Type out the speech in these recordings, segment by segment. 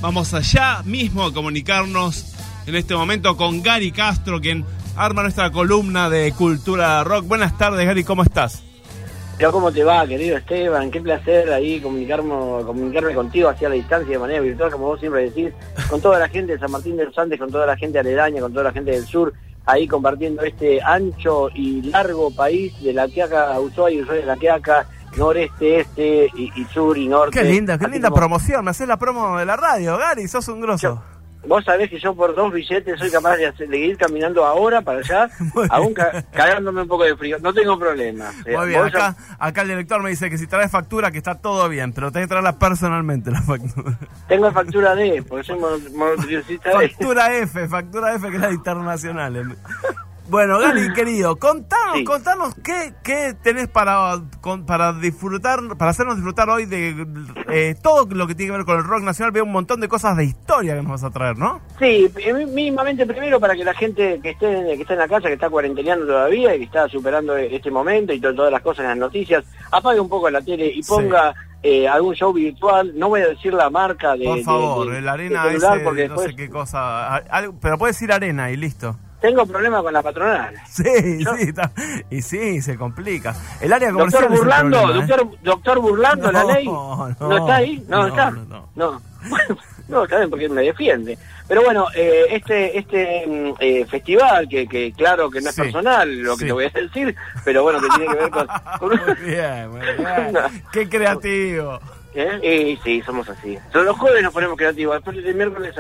Vamos allá mismo a comunicarnos en este momento con Gary Castro, quien arma nuestra columna de Cultura Rock. Buenas tardes, Gary, ¿cómo estás? Pero ¿cómo te va, querido Esteban? Qué placer ahí comunicarme contigo hacia la distancia de manera virtual, como vos siempre decís, con toda la gente de San Martín de los Andes, con toda la gente aledaña, con toda la gente del sur, ahí compartiendo este ancho y largo país de La Quiaca a Ushuaia, Ushuaia a La Quiaca, noreste, este y sur y norte. Qué linda promoción, me haces la promo de la radio, Gary, sos un grosso. Vos sabés que yo por 2 billetes soy capaz de ir caminando ahora para allá, aún cagándome un poco de frío. No tengo problema. Muy bien, acá el director me dice que si traes factura que está todo bien, pero tenés que traerla personalmente la factura. Tengo factura D, porque soy monotricista D. Factura F, que es la internacional. Bueno, Gary, querido, contanos qué tenés para disfrutar, para hacernos disfrutar hoy de todo lo que tiene que ver con el rock nacional. Veo un montón de cosas de historia que nos vas a traer, ¿no? Sí, mínimamente primero para que la gente que está en la casa, que está cuarenteneando todavía y que está superando este momento y todas las cosas en las noticias, apague un poco la tele y ponga algún show virtual. No voy a decir la marca de... Por favor, el Arena celular, porque después, no sé qué cosa, pero puedes decir Arena y listo. Tengo problemas con la patronal. Sí, se complica. El área comercial doctor Burlando, la ley. ¿No está ahí? No. No, está bien, porque me defiende. Pero bueno, este festival, que claro que no es personal lo que te voy a decir, pero bueno, que tiene que ver con... Muy bien. Qué creativo. Sí, somos así. Los jueves nos ponemos creativos, después del miércoles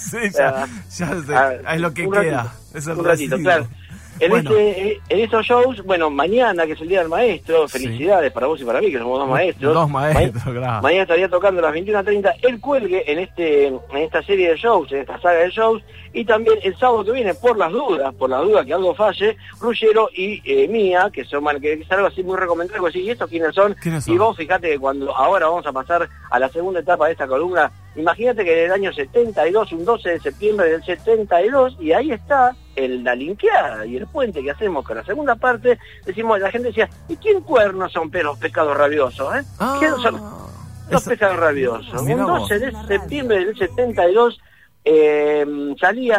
es lo que queda. Un ratito, claro. En estos shows, bueno, mañana, que es el Día del Maestro, felicidades para vos y para mí, que somos dos maestros. Claro. Mañana estaría tocando a las 21:30 El Cuelgue en esta serie de shows, en esta saga de shows, y también el sábado que viene, por las dudas que algo falle, Ruggiero y Mía, que es algo así muy recomendable, porque ¿y estos quiénes son? Y vos fijate que ahora vamos a pasar a la segunda etapa de esta columna, imagínate que en el año 72, un 12 de septiembre del 72, y ahí está la linkeada y el puente que hacemos con la segunda parte, la gente decía, ¿y quién cuernos son los pescados rabiosos? ¿Quién son los pescados rabiosos? Un 12 de septiembre del 72 salía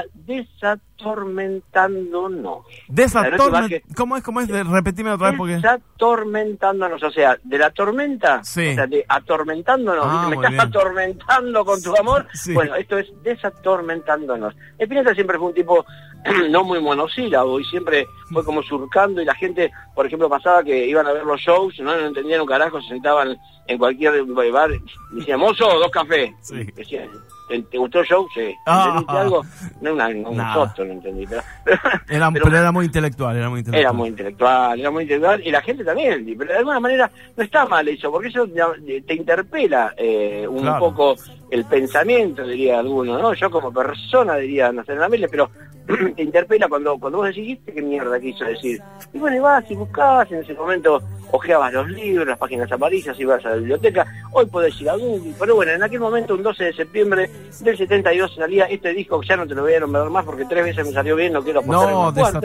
Desatormentándonos. ¿Cómo es? Repetime otra vez porque... Desatormentándonos, o sea, de la tormenta, sí. O sea, de atormentándonos, me estás atormentando con tu amor. Sí. Bueno, esto es Desatormentándonos. Spinetta siempre fue un tipo no muy monosílabo y siempre fue como surcando, y la gente, por ejemplo, pasaba que iban a ver los shows, no entendían un carajo, se sentaban en cualquier bar y decían, mozo, 2 cafés. Sí. Decían, ¿te gustó el show? Sí. ¿Entendiste algo? No, un soto, no entendí. Pero era muy intelectual. Era muy intelectual, y la gente también. Pero de alguna manera no está mal eso, porque eso te interpela un poco el pensamiento, diría alguno, ¿no? Yo como persona diría, no sé, en la mele, pero te interpela cuando vos decís, ¿qué mierda quiso decir? Y bueno, ibas y buscabas, en ese momento ojeabas los libros, las páginas amarillas, ibas a la biblioteca, hoy podés ir a Google, pero bueno, en aquel momento, un 12 de septiembre del 72, salía este disco, que ya no te lo voy a nombrar más porque 3 veces me salió bien, no quiero apostar en la cuarta.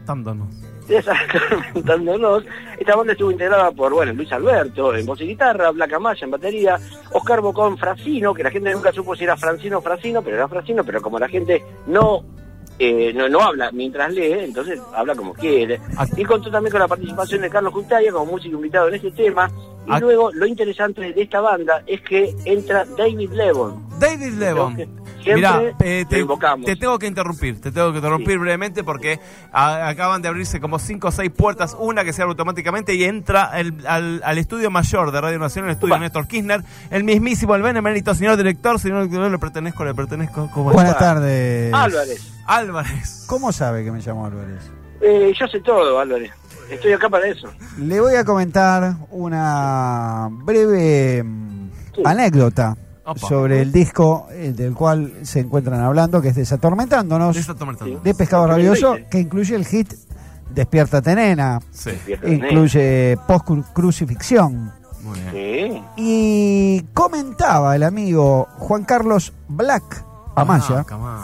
Desatormentándonos. Esta banda estuvo integrada por, Luis Alberto en voz y guitarra, Black Amaya en batería, Oscar Bocón Frasino, que la gente nunca supo si era Francino o Frasino, pero era Frasino, pero como la gente no habla mientras lee, entonces habla como quiere. Y contó también con la participación de Carlos Justaya como músico invitado en este tema. Y luego lo interesante de esta banda es que entra David Lebon. Mira, te tengo que interrumpir brevemente porque acaban de abrirse como 5 o 6 puertas, una que se abre automáticamente y entra al estudio mayor de Radio Nacional, el estudio Néstor Kirchner, el mismísimo, el benemérito señor director, señor que le pertenezco. Buenas tardes. Álvarez. ¿Cómo sabe que me llamo Álvarez? Yo sé todo, Álvarez. Estoy acá para eso. Le voy a comentar una breve anécdota sobre el disco del cual se encuentran hablando, que es Desatormentándonos, de Pescado Rabioso, que incluye el hit Despiértate Nena, incluye Post-Crucifixión. Muy bien. Y comentaba el amigo Juan Carlos Black Amaya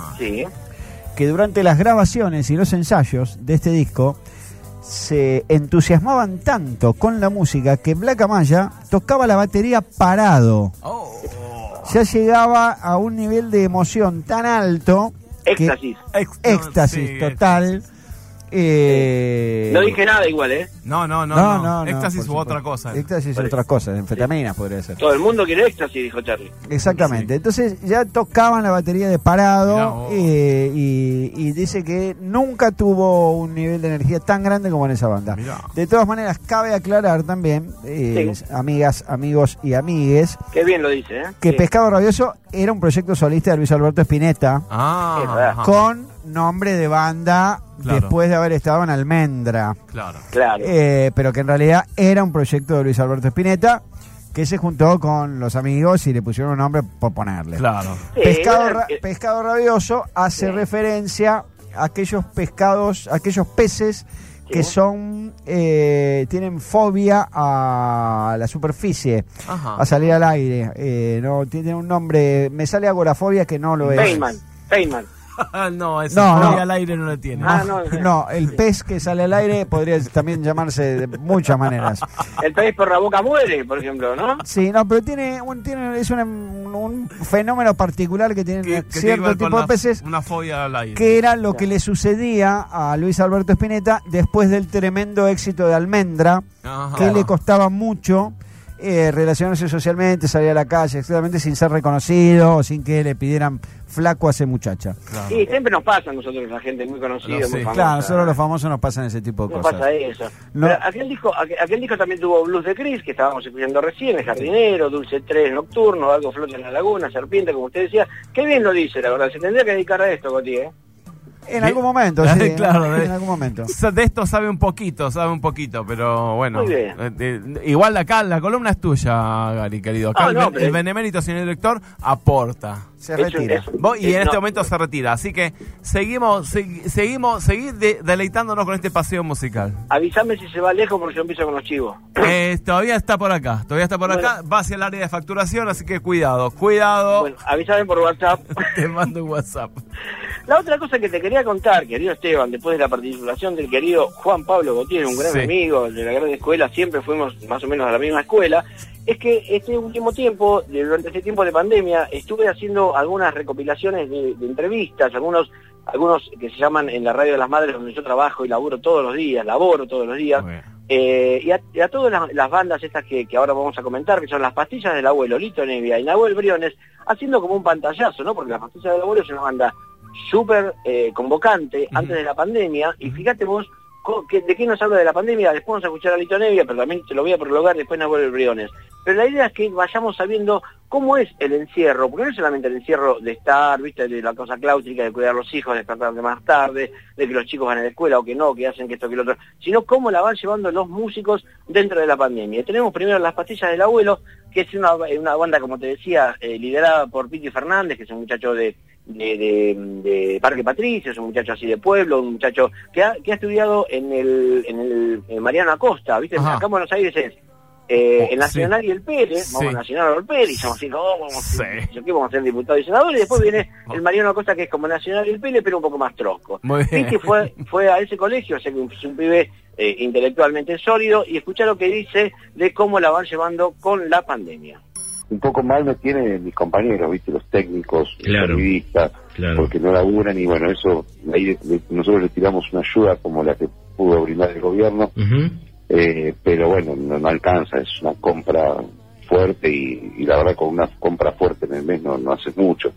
que durante las grabaciones y los ensayos de este disco se entusiasmaban tanto con la música que Black Amaya tocaba la batería parado. ya llegaba a un nivel de emoción tan alto. Éxtasis. Éxtasis total. No dije nada igual, ¿eh? No. Éxtasis u otra cosa. Éxtasis u otras cosas, anfetaminas podría ser. Todo el mundo quiere éxtasis, dijo Charlie. Exactamente. Entonces ya tocaban la batería de parado y dice que nunca tuvo un nivel de energía tan grande como en esa banda. Mirá. De todas maneras, cabe aclarar también, amigas, amigos y amigues, qué bien lo dice, que Pescado Rabioso era un proyecto solista de Luis Alberto Spinetta con nombre de banda. Claro. Después de haber estado en Almendra. Claro. Pero que en realidad era un proyecto de Luis Alberto Spinetta que se juntó con los amigos y le pusieron un nombre por ponerle. Claro. Pescado Rabioso hace referencia a aquellos pescados, aquellos peces que son tienen fobia a la superficie, a salir al aire. No tiene un nombre, me sale agorafobia que no lo es. Feynman. No, al aire no lo tiene. No, el pez que sale al aire podría también llamarse de muchas maneras. El pez por la boca muere, por ejemplo, ¿no? Sí, no, pero es un fenómeno particular que tiene cierto tipo de peces. Una fobia al aire. Que era lo que le sucedía a Luis Alberto Spinetta después del tremendo éxito de Almendra, que le costaba mucho relacionarse socialmente, salir a la calle, exactamente sin ser reconocido o sin que le pidieran flaco a esa muchacha. Claro. Sí, siempre nos pasa a nosotros, la gente muy conocida, muy famosa. Claro, nosotros los famosos nos pasan ese tipo de cosas. Nos pasa eso. No. Pero aquel disco también tuvo Blues de Chris, que estábamos escuchando recién, El Jardinero, Dulce 3 Nocturno, Algo Flota en la Laguna, Serpiente, como usted decía. Qué bien lo dice, la verdad. Se tendría que dedicar a esto, Goti, En algún momento, sí. Claro, en algún momento. De esto sabe un poquito, pero bueno. Igual acá la columna es tuya, Gary, querido. Acá el benemérito señor director aporta. Se retira. Y en este momento se retira. Así que seguimos deleitándonos con este paseo musical. Avísame si se va lejos porque yo empiezo con los chivos. Todavía está por acá. Va hacia el área de facturación, así que cuidado. Bueno, avísame por WhatsApp. Te mando un WhatsApp. La otra cosa que te quería contar, querido Esteban, después de la participación del querido Juan Pablo Gautier, un gran amigo de la gran escuela, siempre fuimos más o menos a la misma escuela, es que este último tiempo, durante este tiempo de pandemia, estuve haciendo algunas recopilaciones de entrevistas, algunos que se llaman en la Radio de las Madres, donde yo trabajo y laboro todos los días, y a todas las bandas estas que ahora vamos a comentar, que son Las Pastillas del Abuelo, Lito Nevia y Nahuel Briones, haciendo como un pantallazo, ¿no? Porque Las Pastillas del Abuelo es una banda súper convocante antes de la pandemia, y fíjate vos de qué nos habla de la pandemia. Después vamos a escuchar a Lito Nevia, pero también te lo voy a prologar después Nahuel Briones. Pero la idea es que vayamos sabiendo cómo es el encierro, porque no es solamente el encierro de estar, viste, de la cosa cláutrica, de cuidar a los hijos, de despertar más tarde, de que los chicos van a la escuela o que no, que hacen que esto que lo otro, sino cómo la van llevando los músicos dentro de la pandemia. Y tenemos primero Las Pastillas del Abuelo, que es una banda, como te decía, liderada por Piti Fernández, que es un muchacho de Parque Patricio, es un muchacho así de pueblo, un muchacho que ha estudiado en el Mariano Acosta, ¿viste? Acá en Buenos Aires es el Nacional y el Pérez, vamos a Nacional o el Pérez, y somos así, vamos a ser diputados y senadores, y después viene el Mariano Acosta, que es como Nacional y el Pérez, pero un poco más tronco. Piti fue a ese colegio, o sea que es un pibe intelectualmente sólido, y escuchá lo que dice de cómo la van llevando con la pandemia. Un poco mal me tienen mis compañeros, viste, los técnicos, los periodistas, porque no laburan, y bueno, eso, ahí nosotros les tiramos una ayuda como la que pudo brindar el gobierno, pero bueno, no alcanza, es una compra fuerte, y la verdad con una compra fuerte en el mes no haces mucho.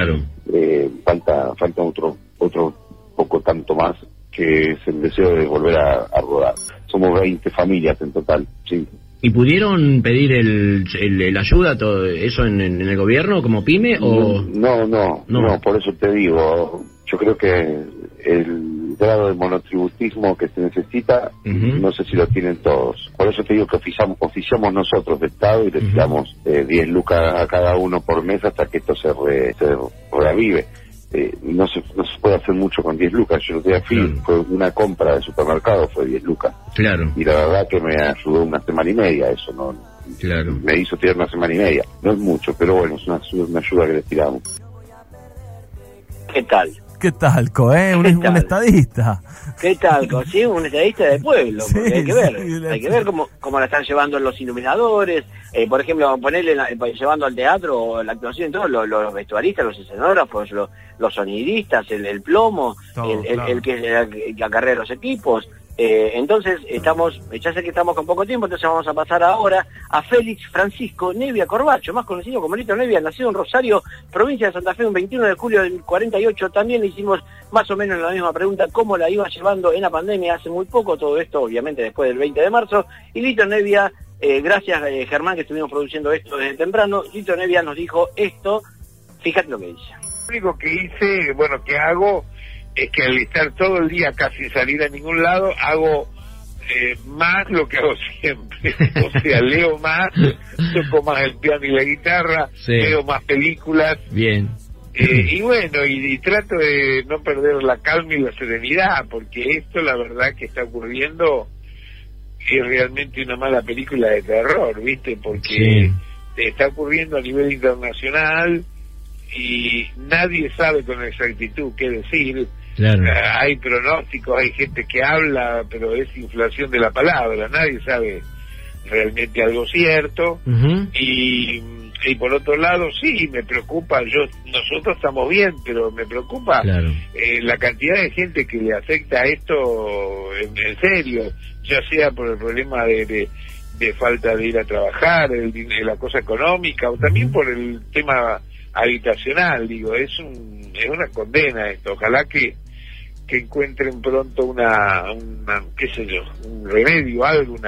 Falta otro poco tanto más, que es el deseo de volver a rodar. Somos 20 familias en total, sí. ¿Y pudieron pedir el ayuda, todo eso en el gobierno como pyme o...? No, por eso te digo, yo creo que el grado de monotributismo que se necesita, no sé si lo tienen todos. Por eso te digo que oficiamos nosotros de Estado y le tiramos 10 lucas a cada uno por mes hasta que esto se reavive. No se puede hacer mucho con 10 lucas. Yo lo que fue una compra de supermercado, fue 10 lucas. Y la verdad que me ayudó una semana y media eso, ¿no? Me hizo tirar una semana y media. No es mucho, pero bueno, es una ayuda que le tiramos. ¿Qué tal? ¿Qué talco, un estadista? ¿Qué talco? Sí, un estadista de pueblo, porque sí, hay que ver cómo la están llevando los iluminadores, por ejemplo, ponerle llevando al teatro la actuación, todos los vestuaristas, los escenógrafos, los sonidistas, el plomo, todo, el que acarrea los equipos. Entonces ya sé que estamos con poco tiempo, entonces vamos a pasar ahora a Félix Francisco Nevia Corbacho, más conocido como Lito Nevia, nacido en Rosario, provincia de Santa Fe, un 21 de julio del 48. También le hicimos más o menos la misma pregunta, cómo la iba llevando en la pandemia hace muy poco, todo esto obviamente después del 20 de marzo, y Lito Nevia, gracias Germán que estuvimos produciendo esto desde temprano, Lito Nevia nos dijo esto, fíjate lo que dice. Lo único que hice, que hago, es que al estar todo el día casi sin salir a ningún lado, hago más lo que hago siempre. O sea, leo más, toco más el piano y la guitarra, veo más películas. Bien. Y trato de no perder la calma y la serenidad, porque esto, la verdad, que está ocurriendo es realmente una mala película de terror, ¿viste? Porque está ocurriendo a nivel internacional y nadie sabe con exactitud qué decir. Claro. Hay pronósticos, hay gente que habla, pero es inflación de la palabra, nadie sabe realmente algo cierto. Y por otro lado, sí, me preocupa, nosotros estamos bien, pero me preocupa la cantidad de gente que le afecta esto en serio, ya sea por el problema de falta de ir a trabajar, la cosa económica, o también por el tema habitacional. Digo, es una condena esto. Ojalá que encuentren pronto una qué sé yo, un remedio,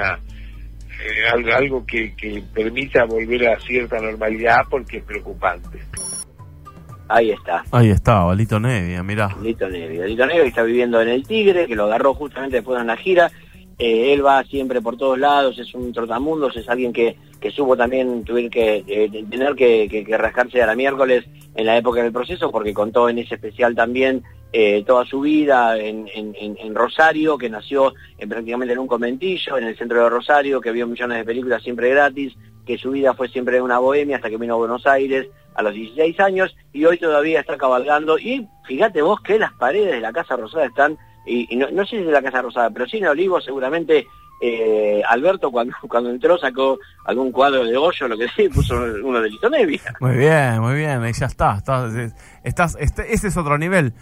algo que permita volver a cierta normalidad, porque es preocupante. Ahí está, Lito Nevia, mirá. Lito Nevia que está viviendo en el Tigre, que lo agarró justamente después de una gira. Él va siempre por todos lados, es un trotamundos, es alguien que supo también tener que rascarse a la miércoles en la época del proceso, porque contó en ese especial también toda su vida en Rosario, que nació prácticamente en un conventillo en el centro de Rosario, que vio millones de películas siempre gratis, que su vida fue siempre una bohemia hasta que vino a Buenos Aires a los 16 años, y hoy todavía está cabalgando. Y fíjate vos que las paredes de la Casa Rosada están, y no sé si es de la Casa Rosada, pero sí en Olivos seguramente. Alberto cuando entró sacó algún cuadro de Goyo, lo que sí, puso uno de Lito Nevia. Muy bien, ahí ya está, ese es otro nivel,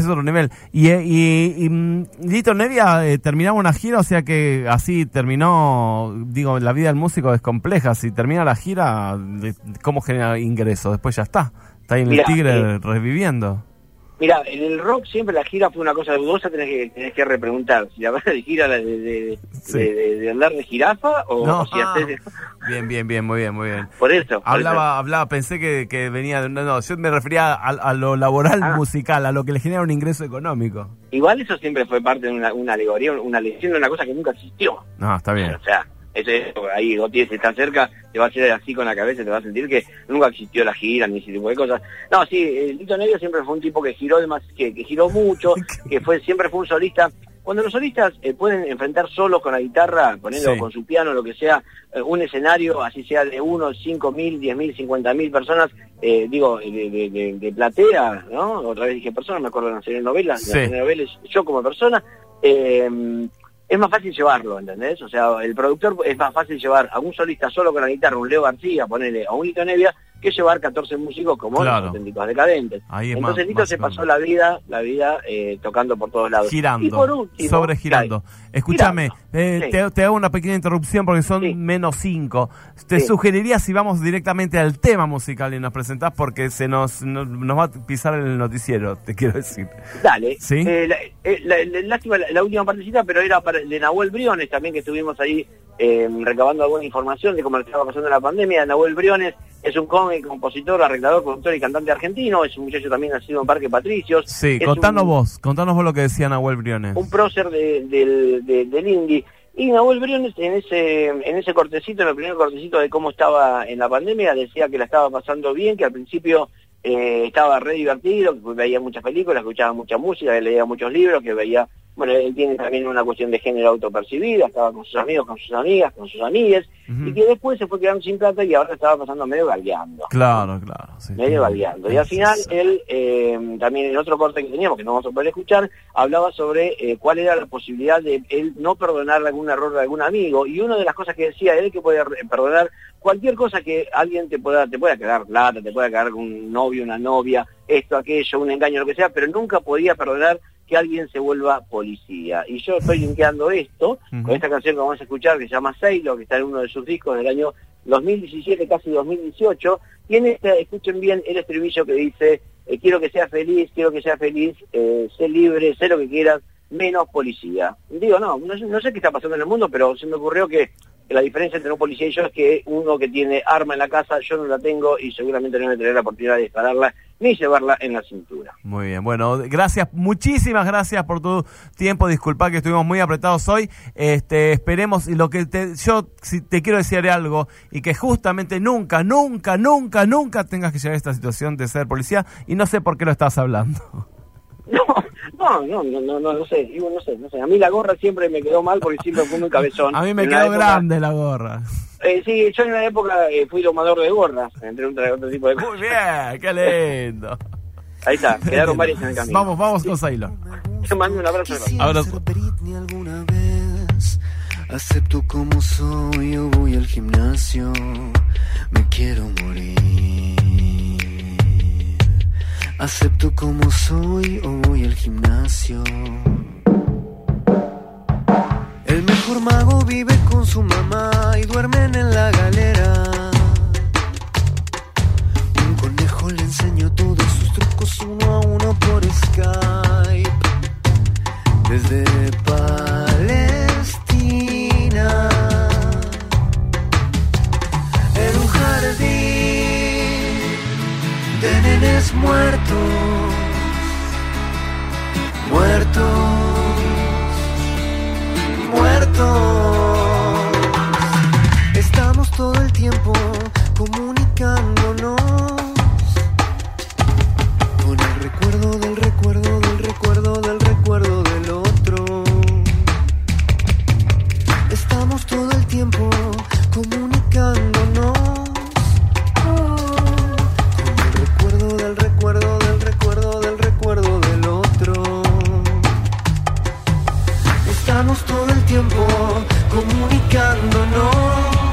y Lito Nevia terminaba una gira, o sea que así terminó, digo, la vida del músico es compleja, si termina la gira, ¿cómo genera ingresos? Después ya está ahí en el Tigre reviviendo. Mira, en el rock siempre la gira fue una cosa dudosa, tenés que repreguntar si la vas de gira de andar de jirafa o si haces... Bien, muy bien. Por eso. Hablaba, pensé que venía de... No, yo me refería a lo laboral musical, a lo que le genera un ingreso económico. Igual eso siempre fue parte de una alegoría, una leyenda, una cosa que nunca existió. No, está bien. O sea, ahí Gautier, si está cerca, te va a hacer así con la cabeza, te va a sentir que nunca existió la gira ni ese tipo de cosas. No, sí, Lito Nevia siempre fue un tipo que giró que giró mucho, que siempre fue un solista. Cuando los solistas pueden enfrentar solos con la guitarra, poniendo con su piano, lo que sea, un escenario, así sea de 1, 5.000, 10.000, 50.000 personas, de platea, ¿no? Otra vez dije personas, me acuerdo de las telenovelas, yo como persona, es más fácil llevarlo, ¿entendés? O sea, el productor es más fácil llevar a un solista solo con la guitarra, un Leo García, ponele, a un Lito Nevia, que llevar 14 músicos como los Auténticos Decadentes. Entonces Lito se pasó la vida tocando por todos lados. Girando, y por último, sobregirando. Escúchame, te hago una pequeña interrupción porque son -5. Te sugeriría si vamos directamente al tema musical y nos presentás, porque nos va a pisar el noticiero, te quiero decir. Dale. ¿Sí? Lástima la última partecita, pero era de Nahuel Briones también, que estuvimos ahí recabando alguna información de cómo le estaba pasando la pandemia. Nahuel Briones es un compositor, arreglador, productor y cantante argentino, es un muchacho también nacido en Parque Patricios. Sí, contanos vos lo que decía Nahuel Briones. Un prócer del indie. Y Nahuel Briones en ese cortecito, en el primer cortecito de cómo estaba en la pandemia, decía que la estaba pasando bien, que al principio estaba re divertido, que veía muchas películas, escuchaba mucha música, que leía muchos libros, que veía Bueno, él tiene también una cuestión de género autopercibida, estaba con sus amigos, con sus amigas, con sus amigues, y que después se fue quedando sin plata y ahora estaba pasando medio galdeando. Claro. Sí, medio galdeando. Y al final, él, también en otro corte que teníamos, que no vamos a poder escuchar, hablaba sobre cuál era la posibilidad de él no perdonar algún error de algún amigo, y una de las cosas que decía él que puede perdonar cualquier cosa que alguien te pueda cagar plata, te pueda cagar un novio, una novia, esto, aquello, un engaño, lo que sea, pero nunca podía perdonar que alguien se vuelva policía. Y yo estoy linkeando esto con esta canción que vamos a escuchar, que se llama Sailor, que está en uno de sus discos del año 2017, casi 2018. Tiene escuchen bien el estribillo que dice, quiero que seas feliz, sé libre, sé lo que quieras, menos policía. Digo, no sé qué está pasando en el mundo, pero se me ocurrió que la diferencia entre un policía y yo es que uno que tiene arma en la casa, yo no la tengo y seguramente no voy a tener la oportunidad de dispararla ni llevarla en la cintura. Muy bien, bueno, gracias, muchísimas gracias por tu tiempo, disculpa que estuvimos muy apretados hoy, esperemos, y lo que yo si te quiero decir algo, y que justamente nunca tengas que llegar a esta situación de ser policía, y no sé por qué lo estás hablando. No sé, digo, no sé. A mí la gorra siempre me quedó mal porque siempre fui muy cabezón. A mí me quedó grande la gorra. Sí, yo en una época fui domador de gorras, entre otro tipo de cosas. Muy bien, qué lindo. Ahí está, quedaron varios en el camino. Vamos con Sailor. Te mando un abrazo. Alguna vez acepto como soy, yo voy al gimnasio, me quiero morir. Acepto como soy o voy al gimnasio. El mejor mago vive con su mamá y duermen en la galera. Un conejo le enseñó todos sus trucos uno a uno por Skype. Desde Palestina, en un jardín de nenes muertos, estamos todo el tiempo comunicándonos con el recuerdo del recuerdo del recuerdo del recuerdo del otro. Estamos todo el tiempo comunicándonos del recuerdo del recuerdo del recuerdo del otro. Estamos todo el tiempo comunicándonos.